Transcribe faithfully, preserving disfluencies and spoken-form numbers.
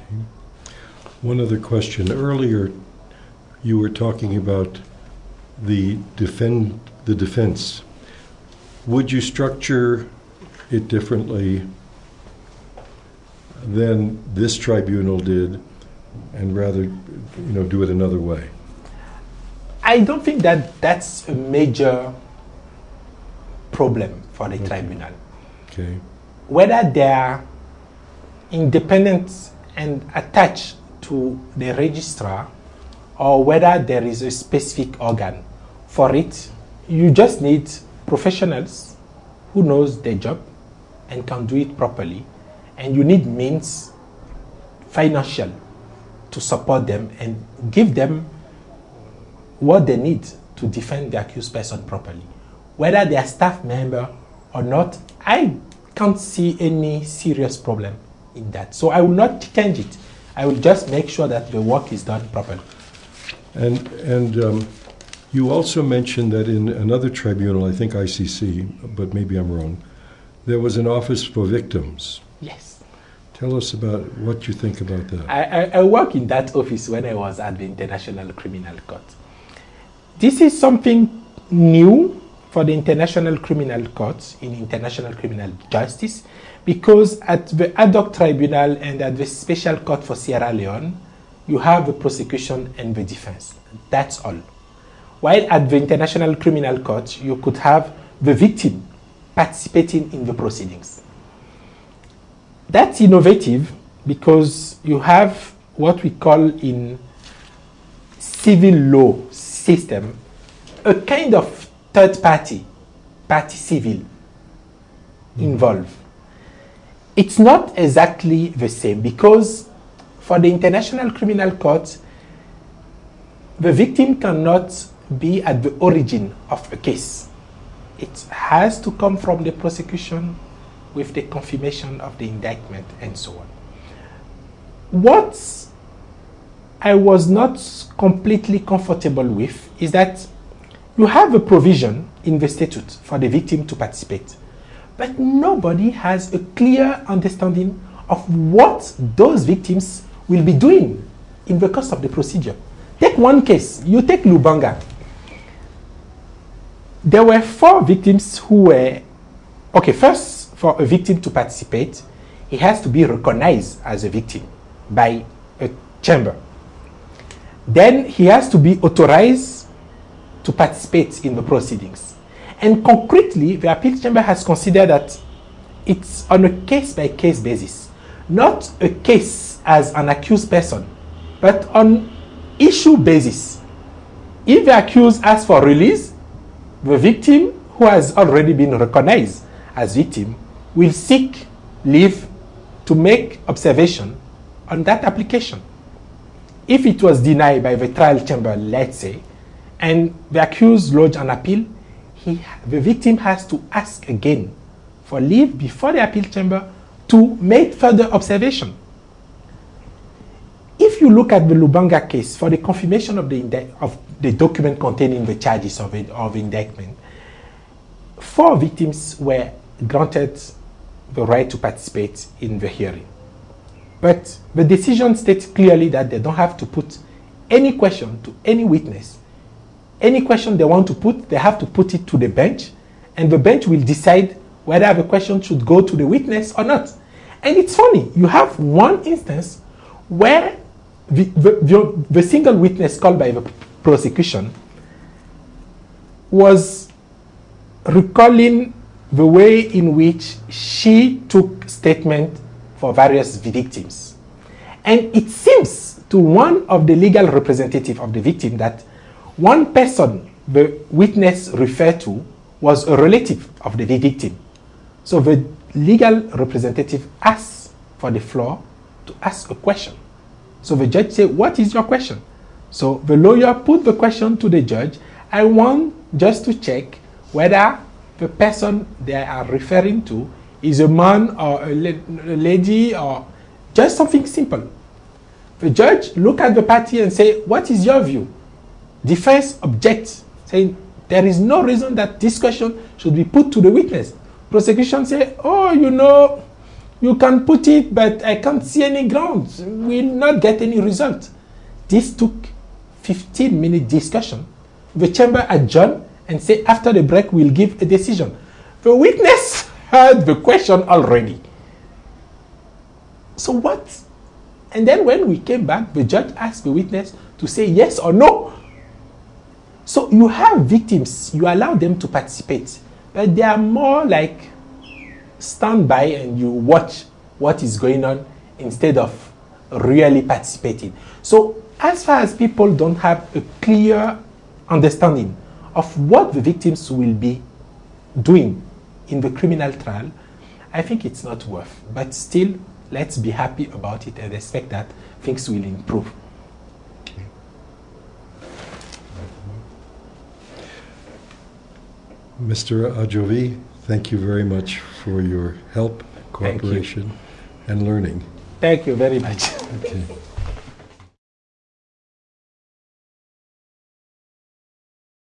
One other question. Earlier, you were talking about the defend the defense. Would you structure it differently than this tribunal did, and rather, you know, do it another way? I don't think that that's a major problem for the okay. tribunal. Okay. Whether they are independent and attached to the registrar, or whether there is a specific organ for it, you just need professionals who knows their job and can do it properly, and you need means financial to support them and give them what they need to defend the accused person properly. Whether they are staff member or not, I can't see any serious problem in that. So I will not change it. I will just make sure that the work is done properly. And and um, you also mentioned that in another tribunal, I think I C C, but maybe I'm wrong, there was an office for victims. Yes. Tell us about what you think about that. I, I, I worked in that office when I was at the International Criminal Court. This is something new for the International Criminal Court in International Criminal Justice, because at the ad hoc tribunal and at the Special Court for Sierra Leone, you have the prosecution and the defense. That's all. While at the International Criminal Court, you could have the victim participating in the proceedings. That's innovative because you have what we call in civil law system a kind of third party, party civil, mm-hmm. involved. It's not exactly the same because for the International Criminal Court, the victim cannot be at the origin of a case. It has to come from the prosecution with the confirmation of the indictment and so on. What I was not completely comfortable with is that you have a provision in the statute for the victim to participate, but nobody has a clear understanding of what those victims will be doing in the course of the procedure. Take one case. You take Lubanga. There were four victims who were, okay, first, for a victim to participate, he has to be recognized as a victim by a chamber. Then he has to be authorized to participate in the proceedings. And concretely, the appeal chamber has considered that it's on a case-by-case basis, not a case as an accused person, but on issue basis. If the accused asks for release, the victim who has already been recognized as victim will seek leave to make observation on that application. If it was denied by the trial chamber, let's say, and the accused lodged an appeal, he, the victim has to ask again for leave before the appeal chamber to make further observation. If you look at the Lubanga case, for the confirmation of the, of the document containing the charges of, it, of indictment, four victims were granted the right to participate in the hearing. But the decision states clearly that they don't have to put any question to any witness. Any question they want to put, they have to put it to the bench, and the bench will decide whether the question should go to the witness or not. And it's funny, you have one instance where the, the, the, the single witness called by the prosecution was recalling the way in which she took statement for various victims. And it seems to one of the legal representatives of the victim that one person the witness referred to was a relative of the victim. So the legal representative asked for the floor to ask a question. So the judge said, "What is your question?" So the lawyer put the question to the judge. "I want just to check whether the person they are referring to is a man or a, la- a lady or just something simple." The judge look at the party and say, "What is your view?" Defense objects, saying there is no reason that this question should be put to the witness. Prosecution say, "Oh, you know, You can put it, but I can't see any grounds. We'll not get any result. This took fifteen minute discussion. The chamber adjourned and said after the break we'll give a decision. The witness heard the question already. So what? And then when we came back, the judge asked the witness to say yes or no. So you have victims, you allow them to participate, but they are more like stand by and you watch what is going on instead of really participating. So as far as people don't have a clear understanding of what the victims will be doing in the criminal trial, I think it's not worth. But still, let's be happy about it and expect that things will improve. Mister Adjovi, thank you very much for your help, cooperation, and learning. Thank you very much. Okay.